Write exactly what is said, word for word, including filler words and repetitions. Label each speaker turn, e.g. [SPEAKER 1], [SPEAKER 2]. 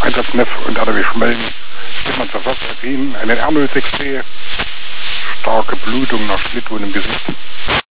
[SPEAKER 1] Einsatznef und alle wie Schmellen. Steht man zur Wasser, einen Ärmel sechs C, starke Blutung nach Schnittwunden im Gesicht.